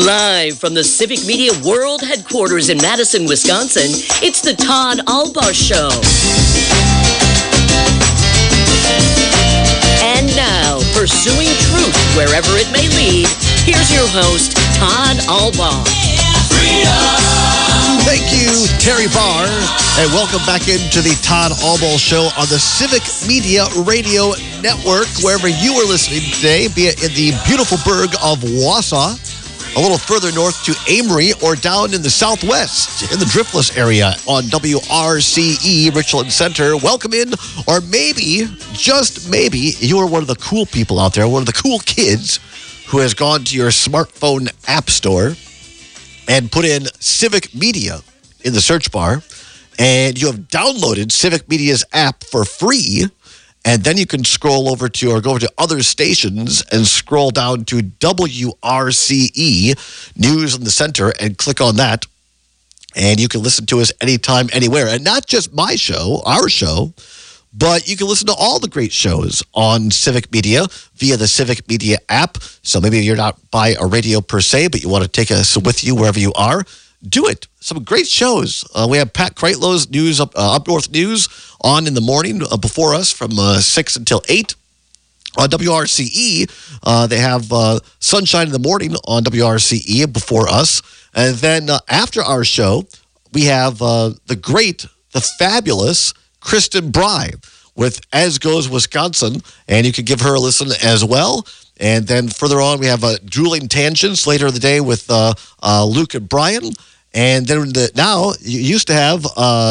Live from the Civic Media World Headquarters in Madison, Wisconsin, it's the Todd Albaugh Show. And now, pursuing truth wherever it may lead, here's your host, Todd Albaugh. Thank you, Terry Barr, and welcome back into the Todd Albaugh Show on the Civic Media Radio Network, wherever you are listening today, be it in the beautiful burg of Wausau, a little further north to Amory, or down in the southwest in the Driftless area on WRCE Richland Center. Welcome in, or maybe, just maybe, you are one of the cool people out there, one of the cool kids who has gone to your smartphone app store and put in Civic Media in the search bar, and you have downloaded Civic Media's app for free, and then you can scroll over to, or go over to other stations and scroll down to WRCE News in the Center and click on that, and you can listen to us anytime, anywhere. And not just my show, our show, but you can listen to all the great shows on Civic Media via the Civic Media app. So maybe you're not by a radio per se, but you want to take us with you wherever you are. Do it. Some great shows. We have Pat Kreitlow's News, Up North News on in the morning before us from 6 until 8. On WRCE, they have Sunshine in the Morning on WRCE before us. And then after our show, we have the fabulous Kristen Bry with As Goes Wisconsin, and you can give her a listen as well. And then further on, we have Drooling Tangents later in the day with Luke and Brian. And then now, you used to have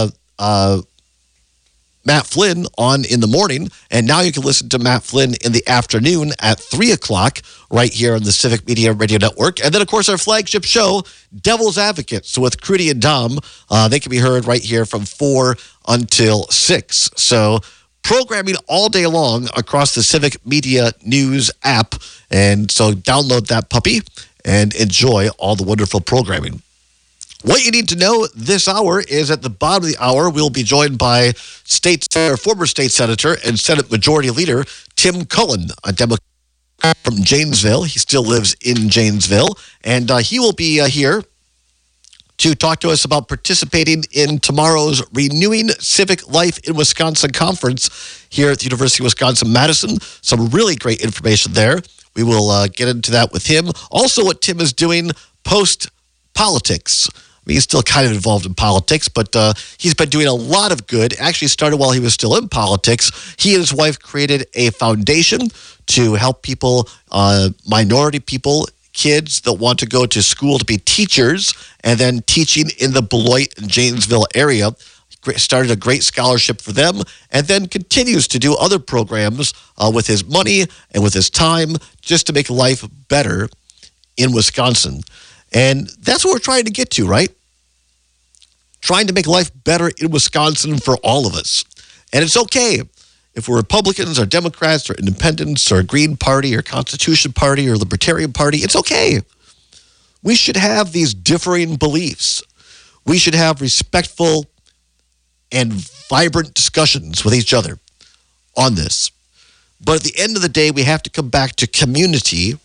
Matt Flynn on in the morning, and now you can listen to Matt Flynn in the afternoon at 3 o'clock right here on the Civic Media Radio Network. And then, of course, our flagship show, Devil's Advocates. So with Crudy and Dom, they can be heard right here from 4 until 6. So programming all day long across the Civic Media News app. And so download that puppy and enjoy all the wonderful programming. What you need to know this hour is at the bottom of the hour, we'll be joined by former state senator and Senate Majority Leader Tim Cullen, a Democrat from Janesville. He still lives in Janesville, and he will be here to talk to us about participating in tomorrow's Renewing Civic Life in Wisconsin conference here at the University of Wisconsin-Madison. Some really great information there. We will get into that with him. Also, what Tim is doing post-politics. I mean, he's still kind of involved in politics, but he's been doing a lot of good. Actually started while he was still in politics. He and his wife created a foundation to help people, minority people, kids that want to go to school to be teachers, and then teaching in the Beloit and Janesville area. Started a great scholarship for them, and then continues to do other programs with his money and with his time just to make life better in Wisconsin. And that's what we're trying to get to, right? Trying to make life better in Wisconsin for all of us. And it's okay if we're Republicans or Democrats or Independents or Green Party or Constitution Party or Libertarian Party. It's okay. We should have these differing beliefs. We should have respectful and vibrant discussions with each other on this. But at the end of the day, we have to come back to community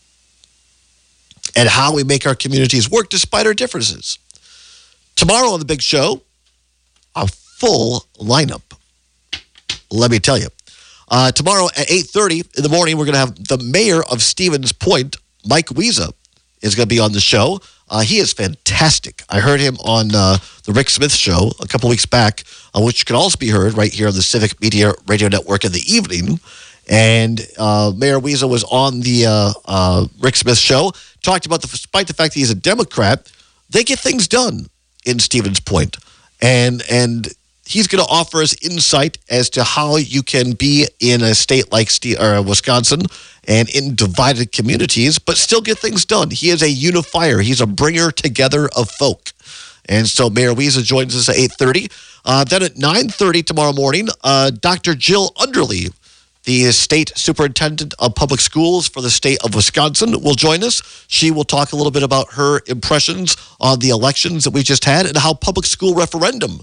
and how we make our communities work despite our differences. Tomorrow on the big show, a full lineup. Let me tell you. Tomorrow at 8:30 in the morning, we're going to have the mayor of Stevens Point, Mike Wiesa, is going to be on the show. He is fantastic. I heard him on the Rick Smith show a couple weeks back, which can also be heard right here on the Civic Media Radio Network in the evening. And Mayor Wiesa was on the Rick Smith show, talked about despite the fact that he's a Democrat, they get things done in Stevens Point. And he's going to offer us insight as to how you can be in a state like Wisconsin and in divided communities, but still get things done. He is a unifier. He's a bringer together of folk. And so Mayor Wiesa joins us at 8:30. Then at 9:30 tomorrow morning, Dr. Jill Underly, the state superintendent of public schools for the state of Wisconsin, will join us. She will talk a little bit about her impressions on the elections that we just had and how public school referendi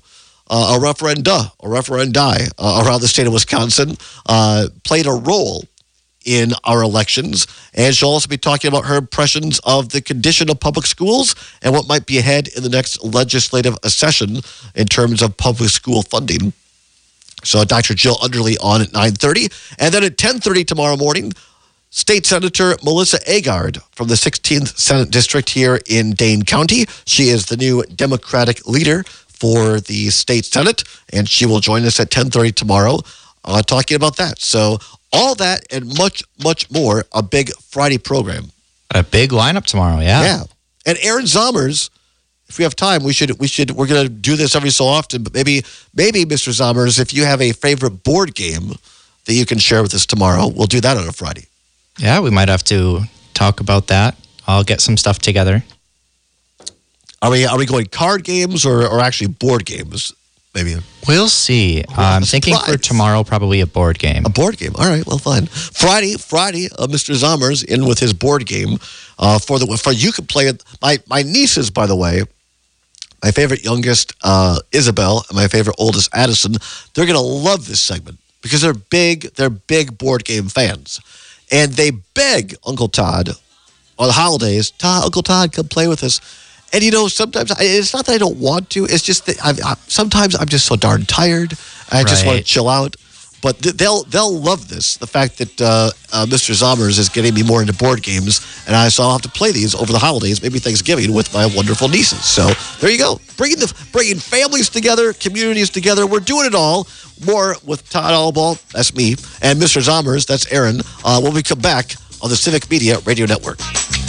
around the state of Wisconsin played a role in our elections. And she'll also be talking about her impressions of the condition of public schools and what might be ahead in the next legislative session in terms of public school funding. So Dr. Jill Underly on at 9:30. And then at 10:30 tomorrow morning, State Senator Melissa Agard from the 16th Senate District here in Dane County. She is the new Democratic leader for the state Senate, and she will join us at 10:30 tomorrow talking about that. So all that and much, much more, a big Friday program. A big lineup tomorrow, yeah. Yeah. And Aaron Zommers, if we have time, we're going to do this every so often, but maybe, Mr. Zommers, if you have a favorite board game that you can share with us tomorrow, we'll do that on a Friday. Yeah, we might have to talk about that. I'll get some stuff together. Are we going card games or actually board games? Maybe. We'll see. I'm thinking for tomorrow, probably a board game. A board game. All right. Well, fine. Friday, Mr. Zommers in with his board game. For you can play it. My nieces, by the way, my favorite youngest Isabel and my favorite oldest Addison, they're going to love this segment because they're big board game fans. And they beg Uncle Todd on the holidays, Uncle Todd, come play with us. And, sometimes it's not that I don't want to. It's just that sometimes I'm just so darn tired. I just want to chill out. But they'll love this, the fact that Mr. Zommers is getting me more into board games. And so I'll have to play these over the holidays, maybe Thanksgiving, with my wonderful nieces. So there you go. Bringing families together, communities together. We're doing it all. More with Todd Allball, that's me, and Mr. Zommers, that's Aaron, when we come back on the Civic Media Radio Network.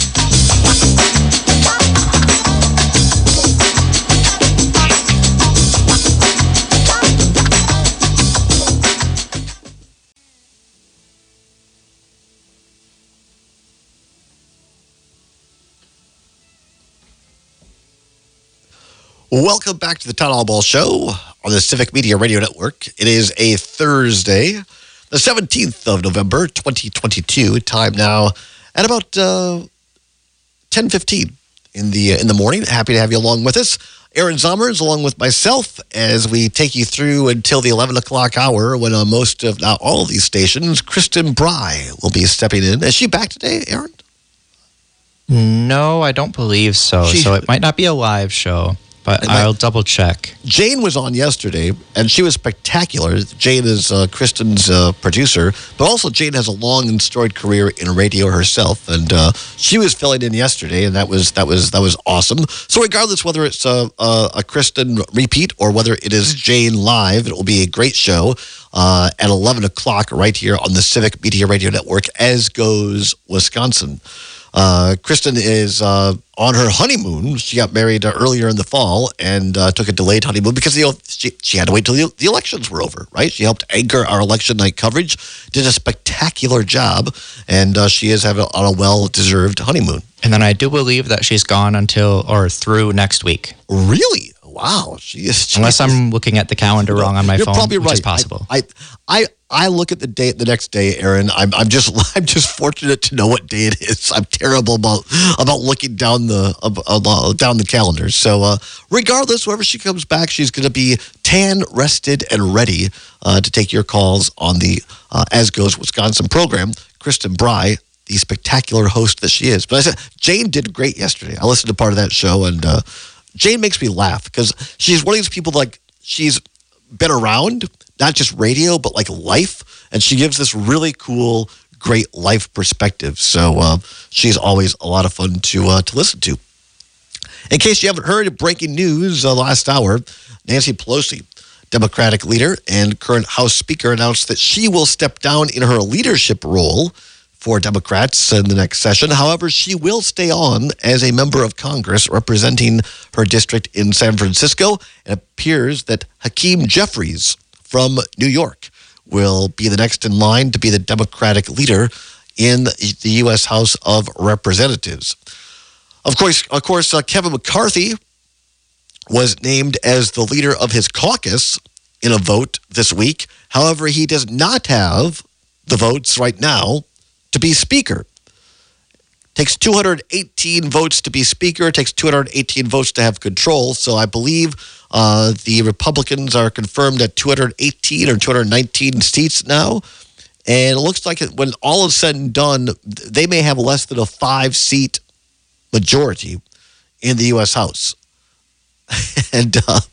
Welcome back to the Todd Allball Show on the Civic Media Radio Network. It is a Thursday, the 17th of November, 2022. Time now at about 10:15 in the morning. Happy to have you along with us. Aaron Zommers, along with myself, as we take you through until the 11 o'clock hour when on most, if not all of these stations, Kristen Bry will be stepping in. Is she back today, Aaron? No, I don't believe so. So it might not be a live show. But I'll double check. Jane was on yesterday, and she was spectacular. Jane is Kristen's producer, but also Jane has a long and storied career in radio herself, and she was filling in yesterday, and that was awesome. So regardless whether it's a Kristen repeat or whether it is Jane live, it will be a great show at 11 o'clock right here on the Civic Media Radio Network, as goes Wisconsin. Kristen is on her honeymoon. She got married earlier in the fall and took a delayed honeymoon because she had to wait till the elections were over, right? She helped anchor our election night coverage, did a spectacular job, and she is on a well-deserved honeymoon. And then I do believe that she's gone through next week. Really? Wow. She is. Unless I'm looking at the calendar wrong on my phone, probably which right. is possible. I look at the next day, Aaron. I'm just fortunate to know what day it is. I'm terrible about looking down the calendar. So regardless, wherever she comes back, she's going to be tan, rested, and ready to take your calls on the As Goes Wisconsin program. Kristen Bry, the spectacular host that she is. But I said Jane did great yesterday. I listened to part of that show, and Jane makes me laugh because she's one of these people, like, she's been around, not just radio, but like life. And she gives this really cool, great life perspective. So she's always a lot of fun to listen to. In case you haven't heard, breaking news last hour, Nancy Pelosi, Democratic leader and current House Speaker, announced that she will step down in her leadership role for Democrats in the next session. However, she will stay on as a member of Congress representing her district in San Francisco. It appears that Hakeem Jeffries from New York will be the next in line to be the Democratic leader in the U.S. House of Representatives. Of course, Kevin McCarthy was named as the leader of his caucus in a vote this week. However, he does not have the votes right now to be Speaker. Takes 218 votes to be Speaker. It takes 218 votes to have control. So I believe the Republicans are confirmed at 218 or 219 seats now. And it looks like when all is said and done, they may have less than a 5-seat majority in the U.S. House. And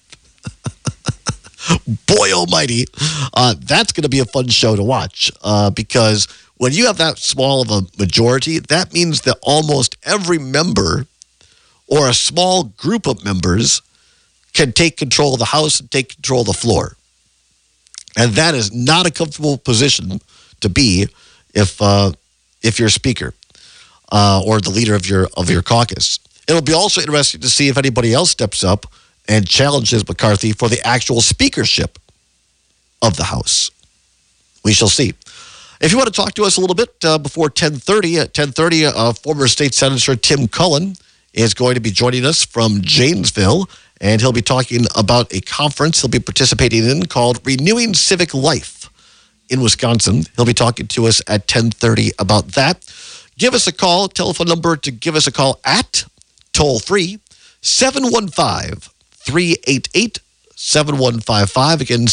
boy almighty, that's going to be a fun show to watch because when you have that small of a majority, that means that almost every member or a small group of members can take control of the House and take control of the floor. And that is not a comfortable position to be if you're Speaker or the leader of your caucus. It'll be also interesting to see if anybody else steps up and challenges McCarthy for the actual speakership of the House. We shall see. If you want to talk to us a little bit before 10:30, at 10:30, former State Senator Tim Cullen is going to be joining us from Janesville, and he'll be talking about a conference he'll be participating in called Renewing Civic Life in Wisconsin. He'll be talking to us at 10:30 about that. Give us a call. Telephone number to give us a call at toll-free 715-388-7155. Again,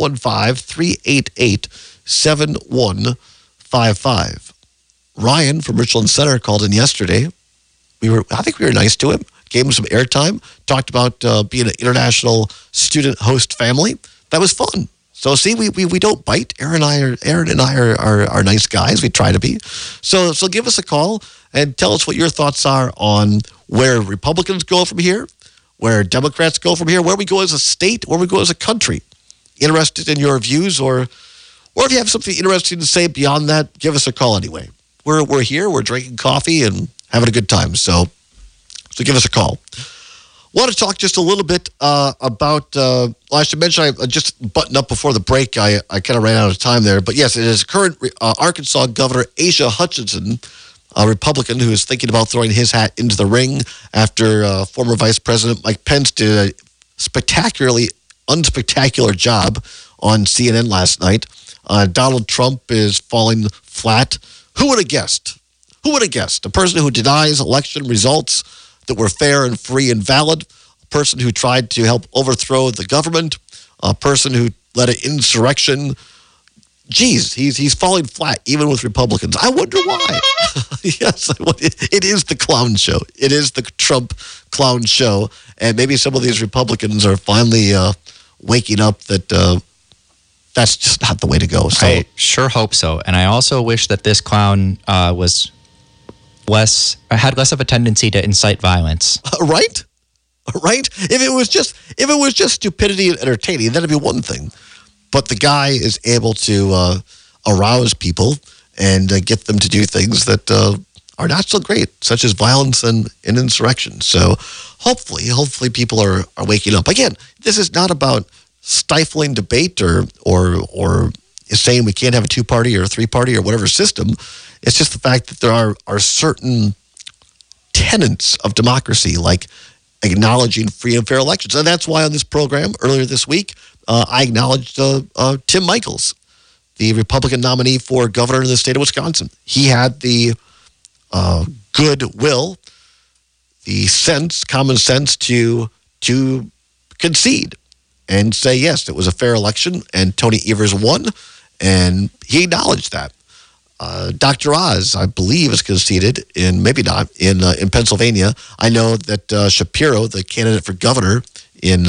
715-388-7155. Ryan from Richland Center called in yesterday. I think we were nice to him. Gave him some airtime. Talked about being an international student host family. That was fun. So see, we don't bite. Aaron and I are nice guys. We try to be. So give us a call and tell us what your thoughts are on where Republicans go from here, where Democrats go from here, where we go as a state, where we go as a country. Interested in your views, or if you have something interesting to say beyond that, give us a call anyway. We're here. We're drinking coffee and having a good time. So give us a call. Want to talk just a little bit about, I should mention, I just buttoned up before the break. I kind of ran out of time there. But yes, it is current Arkansas Governor Asa Hutchinson, a Republican who is thinking about throwing his hat into the ring after former Vice President Mike Pence did a spectacularly unspectacular job on CNN last night. Donald Trump is falling flat. Who would have guessed? Who would have guessed? A person who denies election results that were fair and free and valid, a person who tried to help overthrow the government, a person who led an insurrection. Geez, he's falling flat even with Republicans. I wonder why. Yes, it is the clown show. It is the Trump clown show. And maybe some of these Republicans are finally waking up that that's just not the way to go. So, I sure hope so. And I also wish that this clown had less of a tendency to incite violence. Right? If it was just stupidity and entertaining, that'd be one thing. But the guy is able to arouse people and get them to do things that are not so great, such as violence and insurrection. So hopefully people are waking up. Again, this is not about stifling debate or saying we can't have a 2-party or a 3-party or whatever system. It's just the fact that there are certain tenets of democracy, like acknowledging free and fair elections. And that's why on this program earlier this week, I acknowledged Tim Michels, the Republican nominee for governor in the state of Wisconsin. He had the goodwill, the common sense to concede and say, yes, it was a fair election, and Tony Evers won, and he acknowledged that. Dr. Oz, I believe, is conceded in Pennsylvania. I know that Shapiro, the candidate for governor it's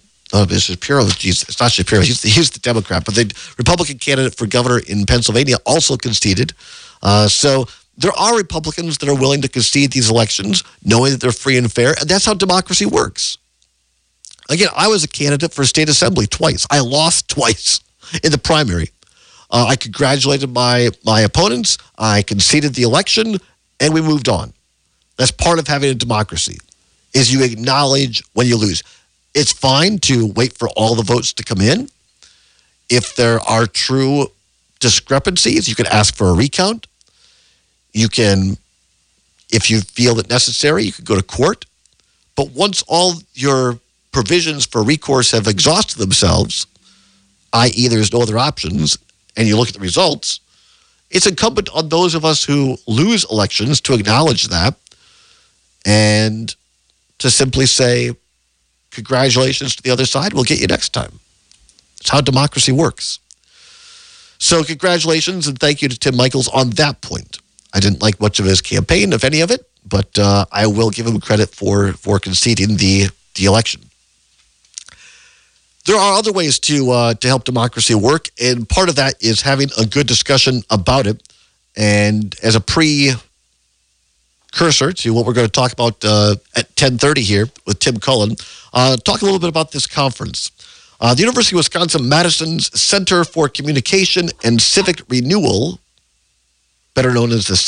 not Shapiro, he's the Democrat, but the Republican candidate for governor in Pennsylvania also conceded. So there are Republicans that are willing to concede these elections, knowing that they're free and fair, and that's how democracy works. Again, I was a candidate for state assembly twice. I lost twice in the primary. I congratulated my opponents. I conceded the election, and we moved on. That's part of having a democracy, is you acknowledge when you lose. It's fine to wait for all the votes to come in. If there are true discrepancies, you can ask for a recount. You can, if you feel it necessary, you can go to court. But once all your provisions for recourse have exhausted themselves, i.e. there's no other options, and you look at the results, it's incumbent on those of us who lose elections to acknowledge that and to simply say, congratulations to the other side, we'll get you next time. It's how democracy works. So congratulations and thank you to Tim Michels on that point. I didn't like much of his campaign, if any of it, but I will give him credit for conceding the election. There are other ways to help democracy work, and part of that is having a good discussion about it. And as a precursor to what we're going to talk about at 10:30 here with Tim Cullen, talk a little bit about this conference. The University of Wisconsin-Madison's Center for Communication and Civic Renewal, better known as the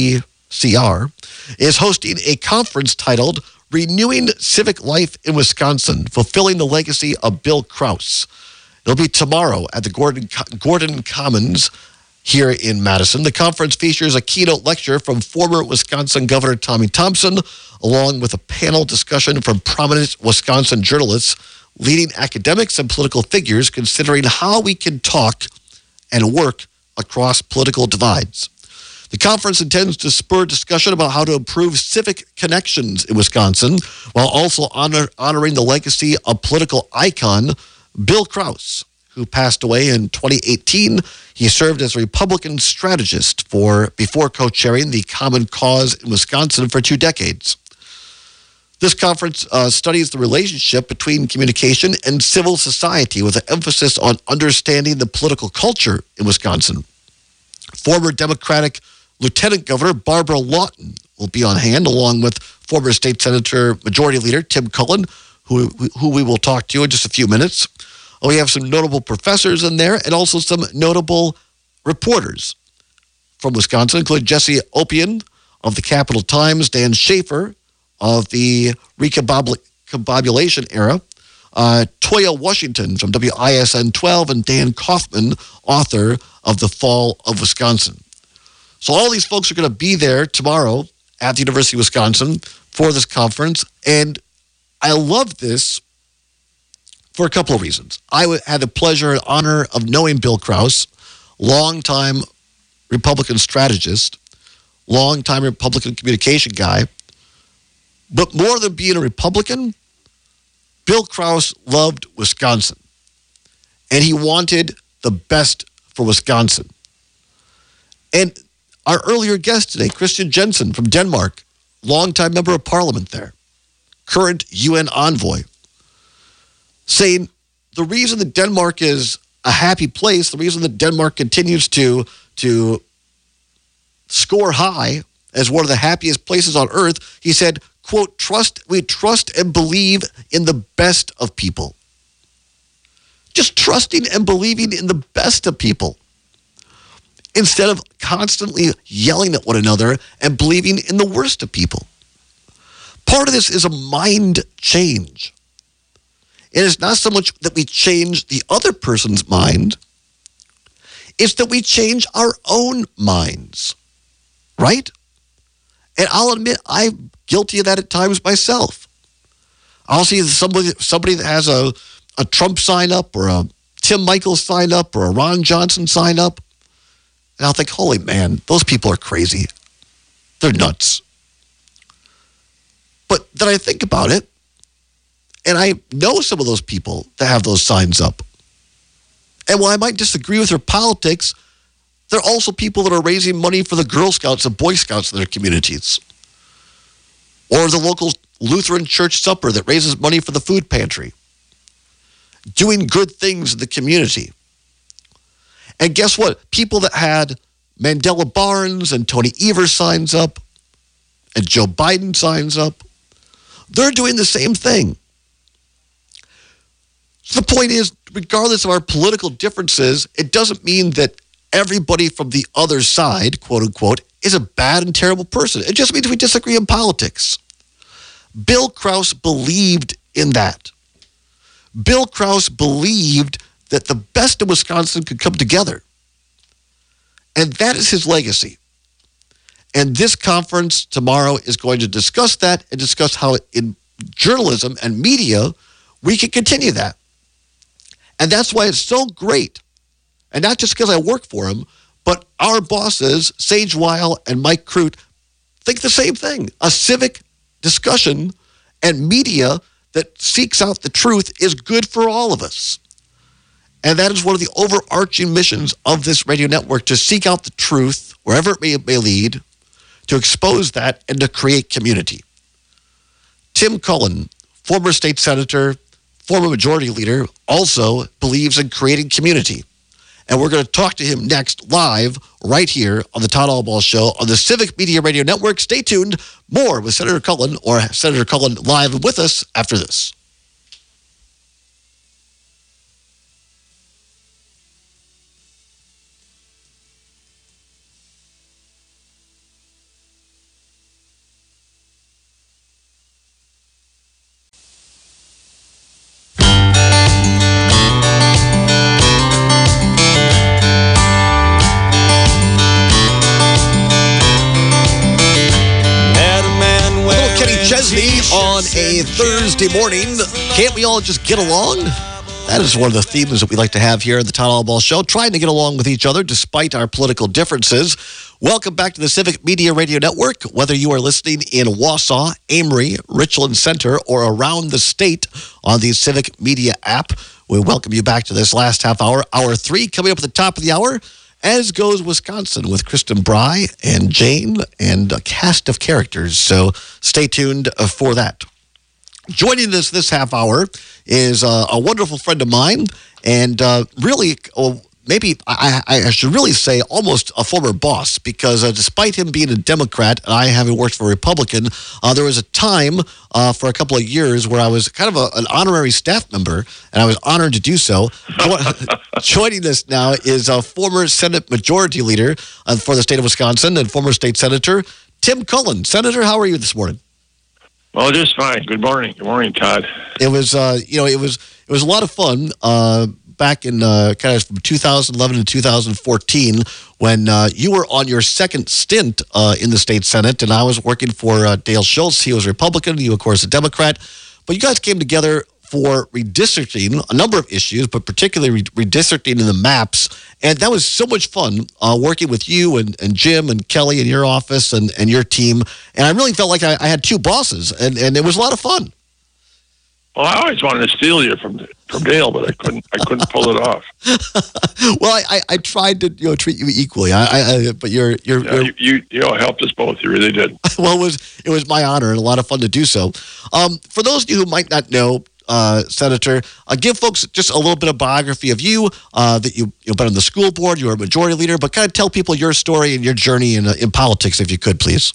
CCCR, is hosting a conference titled Renewing Civic Life in Wisconsin, Fulfilling the Legacy of Bill Krause. It'll be tomorrow at the Gordon Commons here in Madison. The conference features a keynote lecture from former Wisconsin Governor Tommy Thompson, along with a panel discussion from prominent Wisconsin journalists, leading academics and political figures considering how we can talk and work across political divides. The conference intends to spur discussion about how to improve civic connections in Wisconsin while also honoring the legacy of political icon Bill Krause, who passed away in 2018. He served as a Republican strategist before co-chairing the Common Cause in Wisconsin for 2 decades. This conference studies the relationship between communication and civil society with an emphasis on understanding the political culture in Wisconsin. Former Democratic Lieutenant Governor Barbara Lawton will be on hand, along with former State Senator Majority Leader Tim Cullen, who we will talk to in just a few minutes. We have some notable professors in there and also some notable reporters from Wisconsin, including Jesse Oppian of the Capital Times, Dan Schaefer of the Recombobulation Era, Toya Washington from WISN 12, and Dan Kaufman, author of The Fall of Wisconsin. So all these folks are going to be there tomorrow at the University of Wisconsin for this conference, and I love this for a couple of reasons. I had the pleasure and honor of knowing Bill Krause, longtime Republican strategist, longtime Republican communication guy. But more than being a Republican, Bill Krause loved Wisconsin. And he wanted the best for Wisconsin. And our earlier guest today, Christian Jensen from Denmark, longtime member of parliament there, current UN envoy, saying the reason that Denmark is a happy place, the reason that Denmark continues to score high as one of the happiest places on earth, he said, quote, we trust and believe in the best of people. Just trusting and believing in the best of people, instead of constantly yelling at one another and believing in the worst of people. Part of this is a mind change. It is not so much that we change the other person's mind, it's that we change our own minds, right? And I'll admit, I'm guilty of that at times myself. I'll see somebody that has a Trump sign up or a Tim Michels sign up or a Ron Johnson sign up, and I'll think, holy man, those people are crazy. They're nuts. But then I think about it, and I know some of those people that have those signs up. And while I might disagree with their politics, they're also people that are raising money for the Girl Scouts and Boy Scouts in their communities. Or the local Lutheran church supper that raises money for the food pantry. Doing good things in the community. And guess what? People that had Mandela Barnes and Tony Evers signs up, and Joe Biden signs up, they're doing the same thing. So the point is, regardless of our political differences, it doesn't mean that everybody from the other side, quote unquote, is a bad and terrible person. It just means we disagree in politics. Bill Krause believed in that. Bill Krause believed that the best of Wisconsin could come together. And that is his legacy. And this conference tomorrow is going to discuss that and discuss how in journalism and media, we can continue that. And that's why it's so great. And not just because I work for him, but our bosses, Sage Weil and Mike Crute, think the same thing. A civic discussion and media that seeks out the truth is good for all of us. And that is one of the overarching missions of this radio network, to seek out the truth wherever it may lead, to expose that, and to create community. Tim Cullen, former state senator, former majority leader, also believes in creating community. And we're going to talk to him next live right here on the Todd Albaugh Show on the Civic Media Radio Network. Stay tuned. More with Senator Cullen, or Senator Cullen live with us after this. On a Thursday morning, can't we all just get along? That is one of the themes that we like to have here at the Todd Albaugh Show, trying to get along with each other despite our political differences. Welcome back to the Civic Media Radio Network. Whether you are listening in Wausau, Amory, Richland Center, or around the state on the Civic Media app, we welcome you back to this last half hour. Hour 3 coming up at the top of the hour. As goes Wisconsin with Kristen Bry and Jane and a cast of characters. So stay tuned for that. Joining us this half hour is a wonderful friend of mine, and really, maybe I should really say almost a former boss, because despite him being a Democrat and I having worked for a Republican, there was a time for a couple of years where I was kind of an honorary staff member, and I was honored to do so. Joining us now is a former Senate Majority Leader for the state of Wisconsin and former state senator, Tim Cullen. Senator, how are you this morning? Well, just fine. Good morning. Good morning, Todd. It was, it was a lot of fun back in kind of from 2011 to 2014 when you were on your second stint in the state Senate, and I was working for Dale Schultz. He was a Republican, you, of course, a Democrat. But you guys came together for redistricting, a number of issues, but particularly redistricting in the maps. And that was so much fun working with you and Jim and Kelly in your office and your team. And I really felt like I had two bosses, and it was a lot of fun. Well, I always wanted to steal you from Dale, but I couldn't pull it off. Well, I tried to treat you equally. But you helped us both. You really did. Well, it was my honor and a lot of fun to do so. For those of you who might not know, Senator, give folks just a little bit of biography of you, that you've been on the school board, you were a majority leader, but kind of tell people your story and your journey in politics, if you could, please.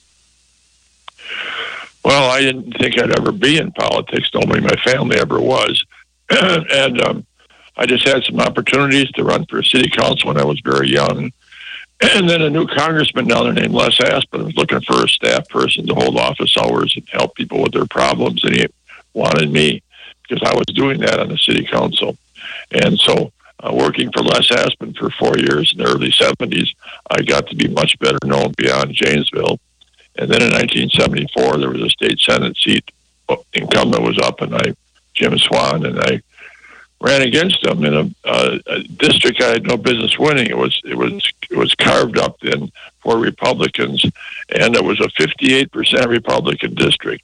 Well, I didn't think I'd ever be in politics. Nobody in my family ever was. And I just had some opportunities to run for city council when I was very young. And then a new congressman down there named Les Aspin was looking for a staff person to hold office hours and help people with their problems. And he wanted me because I was doing that on the city council. And so working for Les Aspin for 4 years in the early 70s, I got to be much better known beyond Janesville. And then in 1974, there was a state Senate seat. Incumbent was up, and Jim Swan, and I ran against him in a district I had no business winning. It was carved up then for Republicans, and it was a 58% Republican district.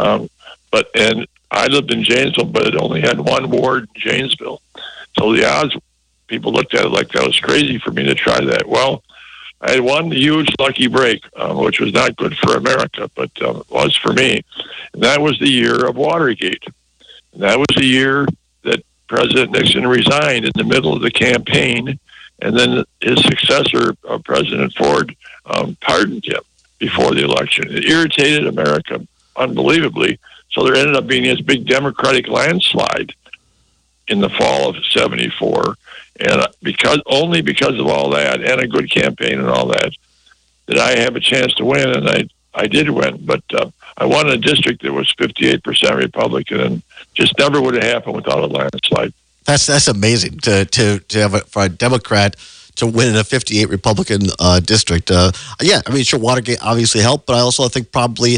And I lived in Janesville, but it only had one ward in Janesville. So the odds, people looked at it like that was crazy for me to try that. Well, I had one huge lucky break, which was not good for America, but was for me. And that was the year of Watergate. And that was the year that President Nixon resigned in the middle of the campaign, and then his successor, President Ford, pardoned him before the election. It irritated America unbelievably, so there ended up being this big Democratic landslide in the fall of 74. And only because of all that and a good campaign and all that, did I have a chance to win, and I did win. But I won a district that was 58% Republican, and just never would have happened without a landslide. That's amazing to have for a Democrat to win in a 58 Republican district. Yeah, I mean, sure, Watergate obviously helped, but I also think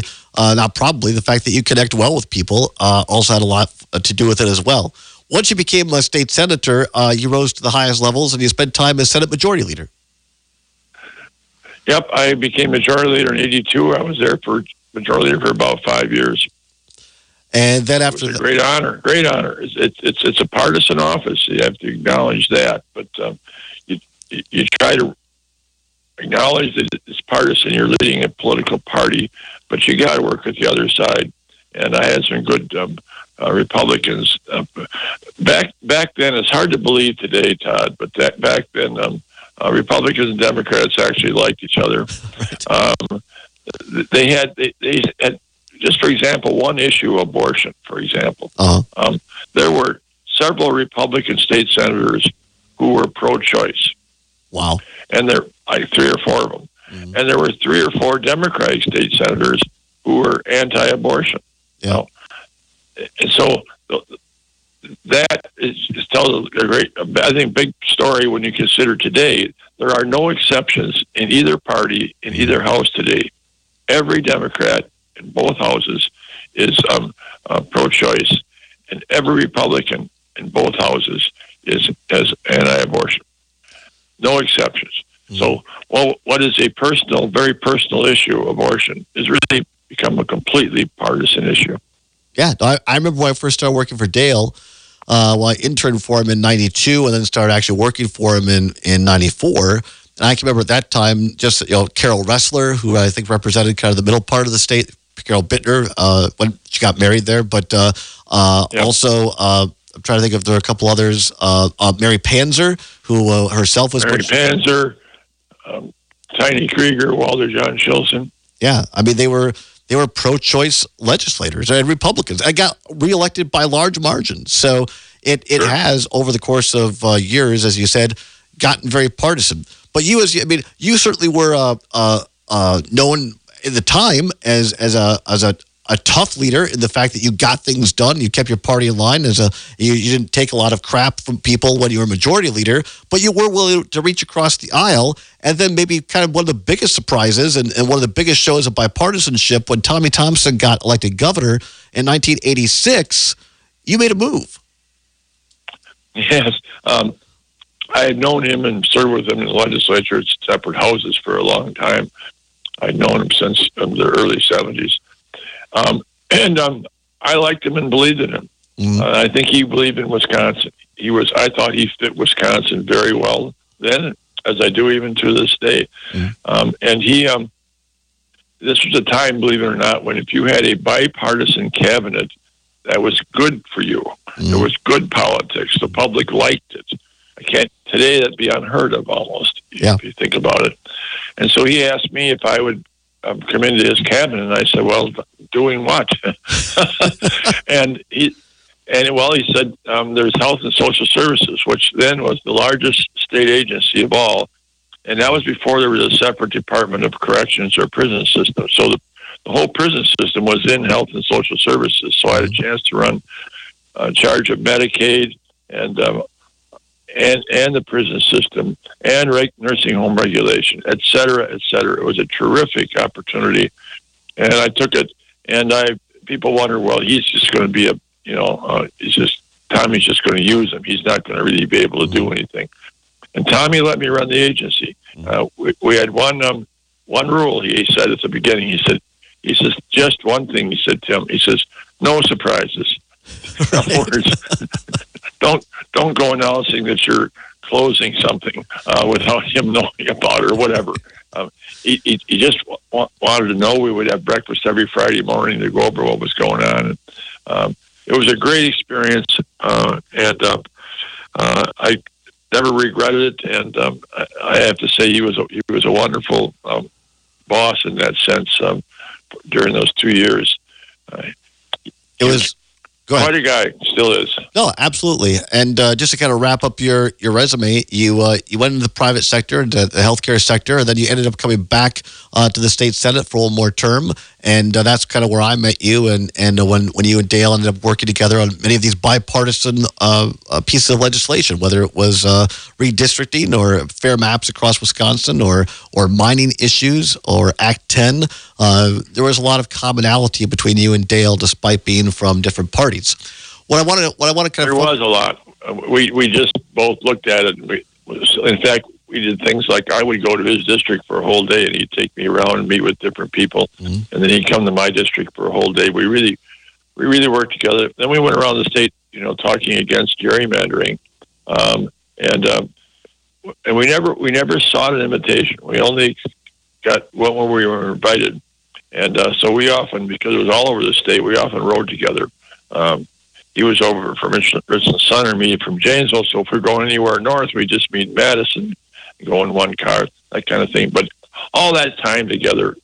the fact that you connect well with people also had a lot to do with it as well. Once you became a state senator, you rose to the highest levels, and you spent time as Senate Majority Leader. Yep, I became Majority Leader in 82. I was there for Majority Leader for about 5 years. And then after it was a great honor. It's a partisan office. You have to acknowledge that, but you try to acknowledge that it's partisan. You're leading a political party, but you got to work with the other side. And I had some good Republicans back then. It's hard to believe today, Todd, but back then, Republicans and Democrats actually liked each other. They had just for example, one issue, abortion, for example. There were several Republican state senators who were pro-choice. Wow. And there, like 3 or 4 of them. Mm-hmm. And there were 3 or 4 Democratic state senators who were anti-abortion. Yeah. And so that tells a great, I think, big story when you consider today. There are no exceptions in either party, in either house today. Every Democrat in both houses is pro-choice, and every Republican in both houses is anti-abortion. No exceptions. Mm-hmm. So, what is a personal, very personal issue, abortion, is really become a completely partisan issue. Yeah, I remember when I first started working for Dale. I interned for him in '92, and then started actually working for him in '94. And I can remember at that time, just Carol Ressler, who I think represented kind of the middle part of the state. Carol Bittner, when she got married there, but also I'm trying to think if there are a couple others. Mary Panzer, who herself was Mary Panzer, Tiny Krieger, Walter John Shilson. Yeah, I mean they were pro-choice legislators and Republicans. I got reelected by large margins. So it has, over the course of years, as you said, gotten very partisan. But you certainly were known at the time as a tough leader in the fact that you got things done. You kept your party in line. You didn't take a lot of crap from people when you were majority leader, but you were willing to reach across the aisle. And then maybe kind of one of the biggest surprises and one of the biggest shows of bipartisanship, when Tommy Thompson got elected governor in 1986, you made a move. Yes. I had known him and served with him in the legislature at separate houses for a long time. I'd known him since the early 70s. I liked him and believed in him. Mm-hmm. I think he believed in Wisconsin. I thought he fit Wisconsin very well then, as I do even to this day. Mm-hmm. And this was a time, believe it or not, when if you had a bipartisan cabinet, that was good for you. Mm-hmm. It was good politics. The public liked it. Today that'd be unheard of almost, if you think about it. And so he asked me if I would come into his cabinet, and I said, well, doing what? and he said, there's Health and Social Services, which then was the largest state agency of all. And that was before there was a separate Department of Corrections or prison system. So the whole prison system was in Health and Social Services. So I had a chance to run charge of Medicaid and the prison system and nursing home regulation, et cetera, et cetera. It was a terrific opportunity, and I took it. And people wonder, well, he's just going to be Tommy's just going to use him. He's not going to really be able to do anything. And Tommy let me run the agency. We had one rule. He said at the beginning. He says just one thing. He said, Tim. He says, no surprises. In other words, don't go announcing that you're closing something without him knowing about it or whatever. He just wanted to know. We would have breakfast every Friday morning to go over what was going on. It was a great experience, and I never regretted it. And I have to say, he was a wonderful boss in that sense during those 2 years. It was. Go ahead. Quite a guy, still is. No, absolutely. And just to kind of wrap up your resume, you went into the private sector, into the healthcare sector, and then you ended up coming back to the state Senate for one more term. And that's kind of where I met you. And when you and Dale ended up working together on many of these bipartisan pieces of legislation, whether it was redistricting or fair maps across Wisconsin or mining issues or Act 10, there was a lot of commonality between you and Dale, despite being from different parties. What I want to kind of there was a lot. We just both looked at it. In fact, we did things like I would go to his district for a whole day, and he'd take me around and meet with different people, and then he'd come to my district for a whole day. We really we really worked together. Then we went around the state, talking against gerrymandering, and we never sought an invitation. We only got one when we were invited, and so we often, because it was all over the state, we often rode together. He was over from Richland Sun, or me from Janesville. So if we're going anywhere north, we just meet in Madison, go in one car, that kind of thing. But all that time together,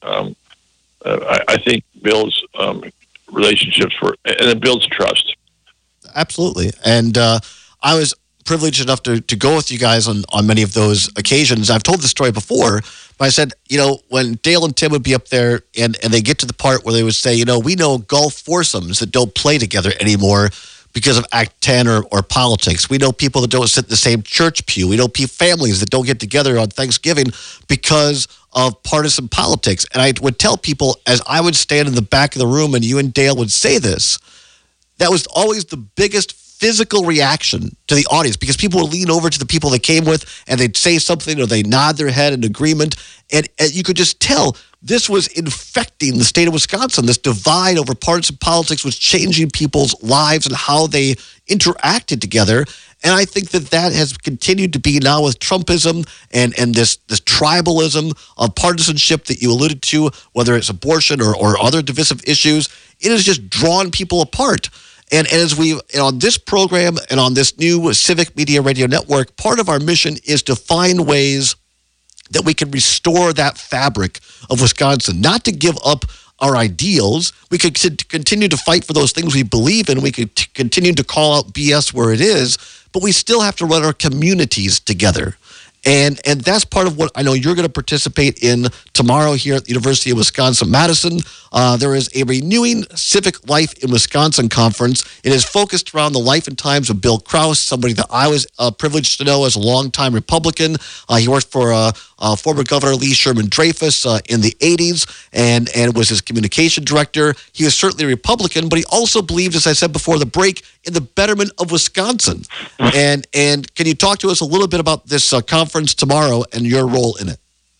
I think builds relationships and it builds trust. Absolutely. And I was privileged enough to go with you guys on many of those occasions. I've told this story before, but I said, when Dale and Tim would be up there and they get to the part where they would say, we know golf foursomes that don't play together anymore because of Act 10 or politics. We know people that don't sit in the same church pew. We know families that don't get together on Thanksgiving because of partisan politics. And I would tell people, as I would stand in the back of the room and you and Dale would say this, that was always the biggest physical reaction to the audience, because people would lean over to the people they came with and they'd say something or they nod their head in agreement. And you could just tell this was infecting the state of Wisconsin. This divide over partisan politics was changing people's lives and how they interacted together. And I think that has continued to be now with Trumpism and this tribalism of partisanship that you alluded to, whether it's abortion or other divisive issues. It has just drawn people apart. And as we, on this program and on this new Civic Media Radio Network, part of our mission is to find ways that we can restore that fabric of Wisconsin, not to give up our ideals. We could continue to fight for those things we believe in. We could continue to call out BS where it is, but we still have to run our communities together. And that's part of what I know you're going to participate in tomorrow here at the University of Wisconsin-Madison. There is a Renewing Civic Life in Wisconsin conference. It is focused around the life and times of Bill Krause, somebody that I was privileged to know as a longtime Republican. He worked for former Governor Lee Sherman Dreyfus in the 80s and was his communication director. He was certainly a Republican, but he also believed, as I said before the break, in the betterment of Wisconsin. And can you talk to us a little bit about this conference tomorrow and your role in it?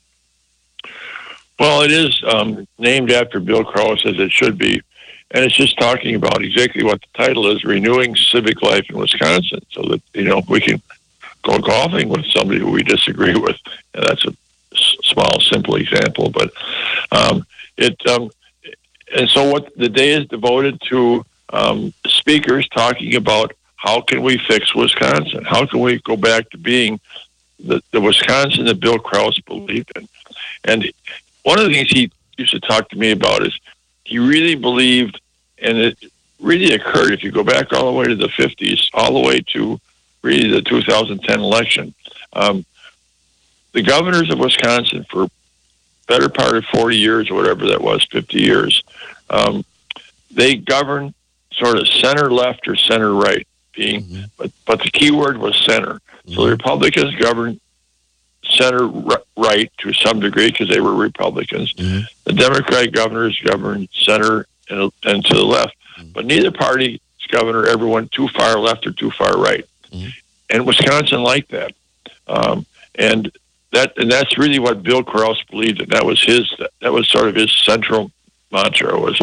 Well, it is named after Bill Krause, as it should be. And it's just talking about exactly what the title is, Renewing Civic Life in Wisconsin, so that, we can go golfing with somebody who we disagree with. And that's a small, simple example. But and so what the day is devoted to speakers talking about how can we fix Wisconsin? How can we go back to being the Wisconsin that Bill Krause believed in? And one of the things he used to talk to me about is he really believed, and it really occurred if you go back all the way to the 50s, all the way to really the 2010 election. The governors of Wisconsin for better part of 40 years or whatever that was, 50 years, they governed sort of center-left or center-right, but the key word was center. So the Republicans governed center-right to some degree because they were Republicans. The Democratic governors governed center and to the left. But neither party's governor ever went too far left or too far right. And Wisconsin liked that. And that's really what Bill Krause believed in. That was sort of his central mantra was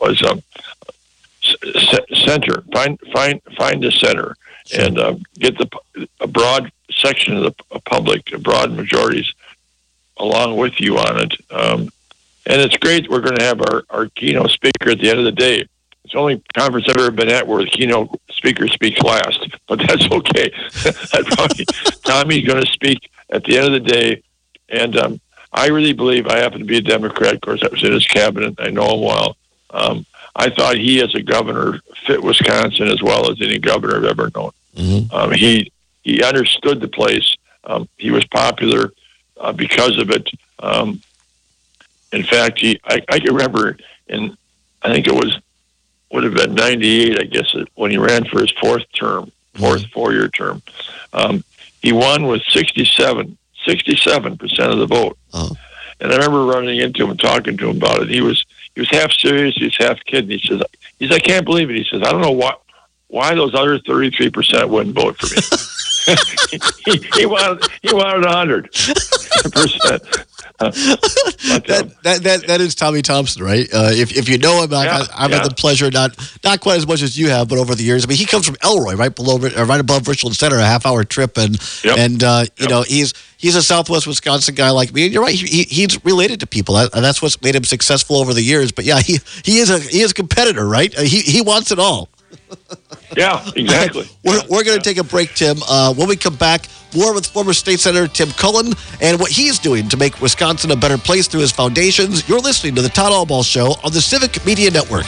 center. Find the center and get a broad section of the public, broad majorities, along with you on it. And it's great. We're going to have our keynote speaker at the end of the day. It's the only conference I've ever been at where the keynote speaker speaks last, but that's okay. Tommy's going to speak at the end of the day. And I really believe, I happen to be a Democrat. Of course, I was in his cabinet. I know him well. I thought he, as a governor, fit Wisconsin as well as any governor I've ever known. He understood the place. He was popular because of it. In fact, I can remember I think it would have been 98, I guess, when he ran for his fourth four-year term. He won with 67% of the vote. And I remember running into him and talking to him about it. He was half serious, he was half kidding. He says, I can't believe it. He says, I don't know why those other 33% wouldn't vote for me. he wanted 100%. That is Tommy Thompson, right? If you know him, I've had the pleasure, not quite as much as you have, but over the years. I mean, he comes from Elroy, right above Richland Center, a half-hour trip, and you know, he's a Southwest Wisconsin guy like me. And you're right, he's related to people, and that's what's made him successful over the years. But yeah, he is a competitor, right? He wants it all. Yeah, exactly. We're going to take a break, Tim. When we come back, more with former State Senator Tim Cullen and what he's doing to make Wisconsin a better place through his foundations. You're listening to the Todd Albaugh Show on the Civic Media Network.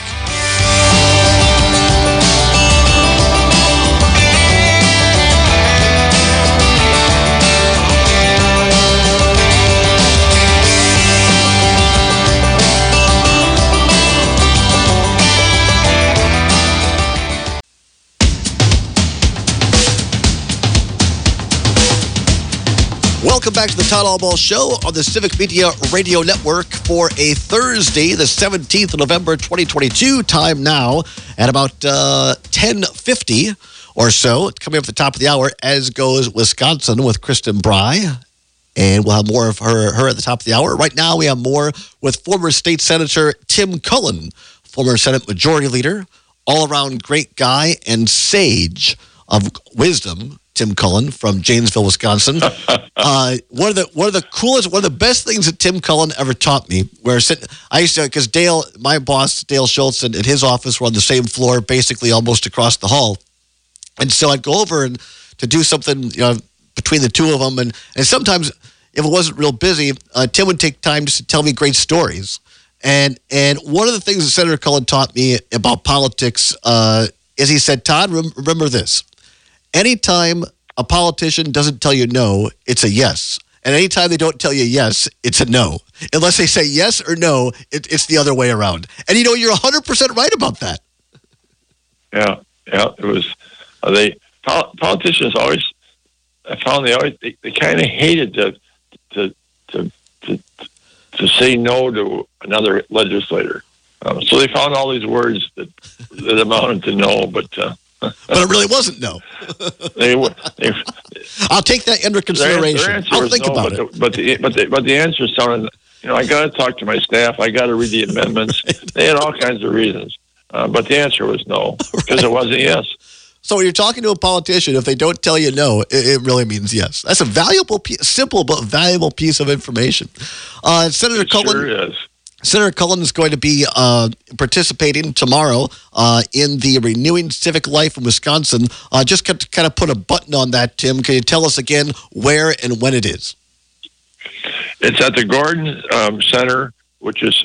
Welcome back to the Todd Albaugh Show on the Civic Media Radio Network for a Thursday, the 17th of November, 2022. Time now at about 10:50 or so. Coming up at the top of the hour, as goes Wisconsin with Kristen Bry. And we'll have more of her at the top of the hour. Right now, we have more with former State Senator Tim Cullen, former Senate Majority Leader, all-around great guy and sage of wisdom. Tim Cullen from Janesville, Wisconsin. One of the coolest, one of the best things that Tim Cullen ever taught me, I used to, because Dale, my boss, Dale Schultz, and his office were on the same floor, basically almost across the hall. And so I'd go over and to do something, you know, between the two of them. And sometimes if it wasn't real busy, Tim would take time just to tell me great stories. And one of the things that Senator Cullen taught me about politics is he said, Todd, remember this. Anytime a politician doesn't tell you no, it's a yes. And anytime they don't tell you yes, it's a no. Unless they say yes or no, it's the other way around. And you know, you're 100% right about that. Yeah. It was, politicians always, I found they kind of hated to say no to another legislator. So they found all these words that amounted to no, but it really wasn't no. I'll take that under consideration. I'll think about it. But the answer sounded, you know, I got to talk to my staff. I got to read the amendments. They had all kinds of reasons, but the answer was no because it wasn't yes. So when you're talking to a politician, if they don't tell you no, it really means yes. That's a valuable, simple but valuable piece of information. Senator Cullen. Sure is. Senator Cullen is going to be participating tomorrow in the Renewing Civic Life in Wisconsin. Just to kind of put a button on that, Tim, can you tell us again where and when it is? It's at the Gordon Center, which is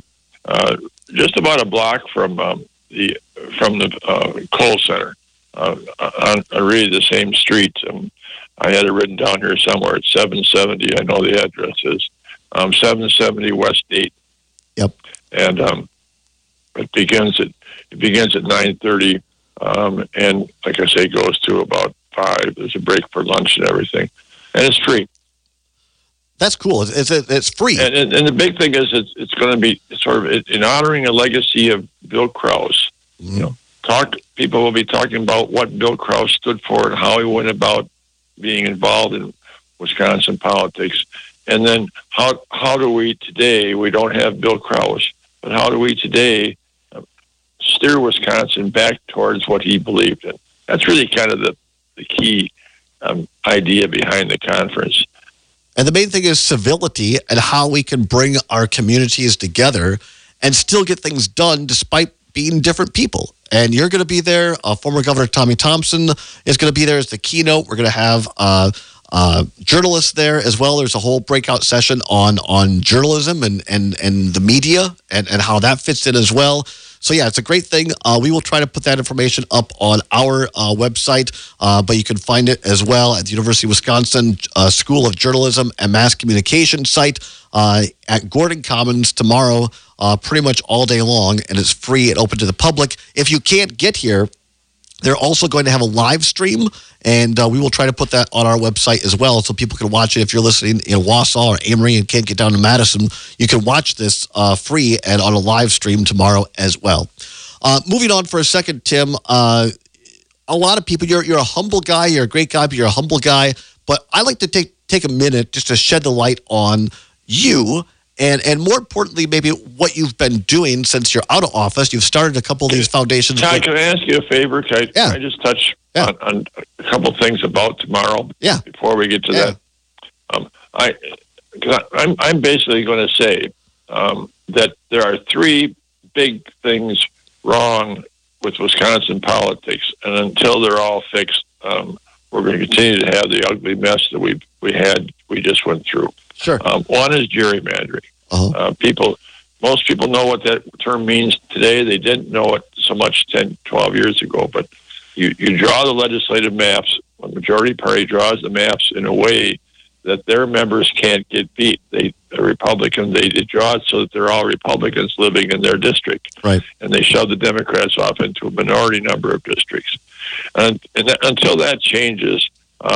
just about a block from the Kohl Center on really the same street. I had it written down here somewhere. It's 770. I know the address is 770 West 8. Yep. And it begins at 9:30, and like I say, goes to about 5. There's a break for lunch and everything, and it's free. That's cool. It's free. And the big thing is it's going to be sort of in honoring a legacy of Bill Krause. Mm-hmm. You know, people will be talking about what Bill Krause stood for and how he went about being involved in Wisconsin politics. And then how do we today, we don't have Bill Krause, but how do we today steer Wisconsin back towards what he believed in? That's really kind of the key idea behind the conference. And the main thing is civility and how we can bring our communities together and still get things done despite being different people. And you're going to be there. Former Governor Tommy Thompson is going to be there as the keynote. We're going to have journalists there as well. There's a whole breakout session on journalism and the media and how that fits in as well. So yeah, it's a great thing. We will try to put that information up on our website, but you can find it as well at the University of Wisconsin School of Journalism and Mass Communication site at Gordon Commons tomorrow, pretty much all day long, and it's free and open to the public. If you can't get here, they're also going to have a live stream, and we will try to put that on our website as well so people can watch it. If you're listening in Wausau or Amory and can't get down to Madison, you can watch this free and on a live stream tomorrow as well. Moving on for a second, Tim, a lot of people, you're a humble guy, you're a great guy, but you're a humble guy. But I like to take a minute just to shed the light on you and more importantly, maybe what you've been doing since you're out of office. You've started a couple of these foundations. Ty, can I ask you a favor? Can I just touch on a couple of things about tomorrow? Yeah. Before we get to that, I'm basically going to say that there are three big things wrong with Wisconsin politics, and until they're all fixed, we're going to continue to have the ugly mess that we just went through. Sure. One is gerrymandering. Most people know what that term means today. They didn't know it so much 10, 12 years ago. But you draw the legislative maps. The majority party draws the maps in a way that their members can't get beat. They're Republican. They draw it so that they're all Republicans living in their district. Right. And they shove the Democrats off into a minority number of districts. And until that changes,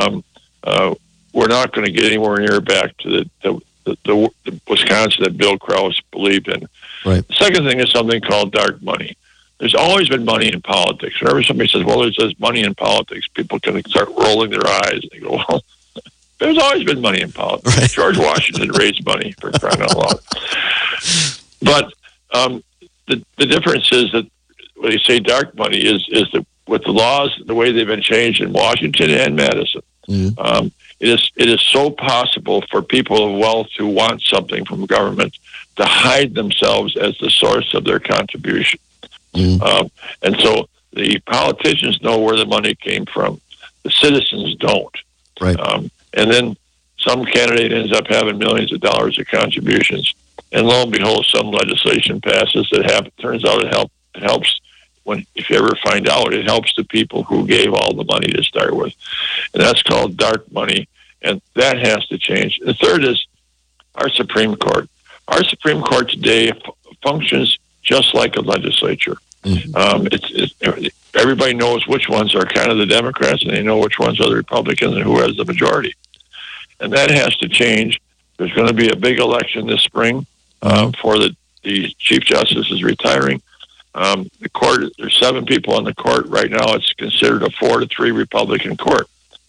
we're not going to get anywhere near back to the Wisconsin that Bill Krause believed in. Right. The second thing is something called dark money. There's always been money in politics. Whenever somebody says, well, there's money in politics, people can start rolling their eyes. They go, well, there's always been money in politics. Right. George Washington raised money, for crying out loud. But the difference is that when you say dark money is that with the laws, the way they've been changed in Washington and Madison, it is so possible for people of wealth who want something from government to hide themselves as the source of their contribution. And so the politicians know where the money came from. The citizens don't. Right. And then some candidate ends up having millions of dollars of contributions. And lo and behold, some legislation passes that turns out it helps. If you ever find out, it helps the people who gave all the money to start with. And that's called dark money. And that has to change. The third is our Supreme Court. Our Supreme Court today functions just like a legislature. Everybody knows which ones are kind of the Democrats, and they know which ones are the Republicans and who has the majority. And that has to change. There's going to be a big election this spring for the Chief Justice is retiring. The court, there's 7 people on the court right now. It's considered a 4-3 Republican court.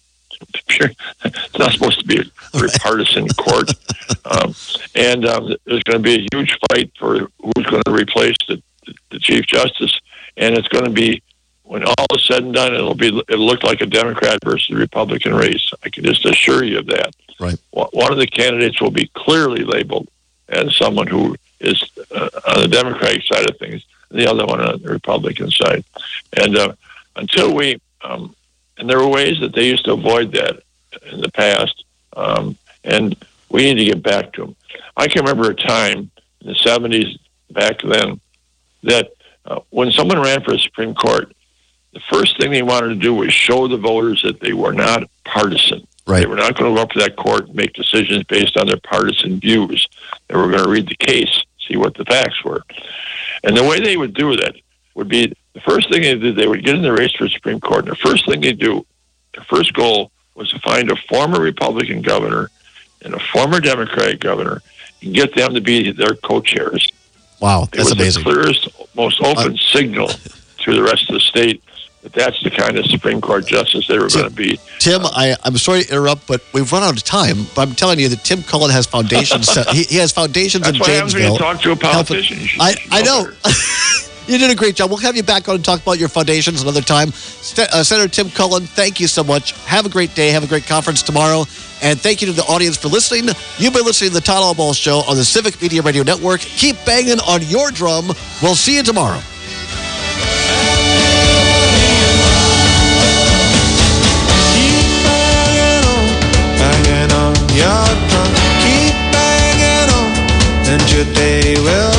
It's not supposed to be a partisan court. And there's going to be a huge fight for who's going to replace the Chief Justice. And it's going to be, when all is said and done, it'll look like a Democrat versus Republican race. I can just assure you of that. Right. One of the candidates will be clearly labeled as someone who is on the Democratic side of things, and the other one on the Republican side. And until and there were ways that they used to avoid that in the past, and we need to get back to them. I can remember a time in the 70s back then that when someone ran for the Supreme Court, the first thing they wanted to do was show the voters that they were not partisan. Right. They were not going to go up to that court and make decisions based on their partisan views. They were going to read the case, see what the facts were. And the way they would do that would be the first thing they did, they would get in the race for the Supreme Court. And the first thing they do, their first goal was to find a former Republican governor and a former Democratic governor and get them to be their co-chairs. Wow, that's amazing. It was the clearest, most open signal to the rest of the state that that's the kind of Supreme Court justice they were going to be. Tim, I'm sorry to interrupt, but we've run out of time. But I'm telling you that Tim Cullen has foundations. He has foundations in Janesville. That's why I was going to talk to a politician. I know. You did a great job. We'll have you back on and talk about your foundations another time. Senator Tim Cullen, thank you so much. Have a great day. Have a great conference tomorrow. And thank you to the audience for listening. You've been listening to the Todd Albaugh Show on the Civic Media Radio Network. Keep banging on your drum. We'll see you tomorrow. Banging on your drum, keep banging on, and your day will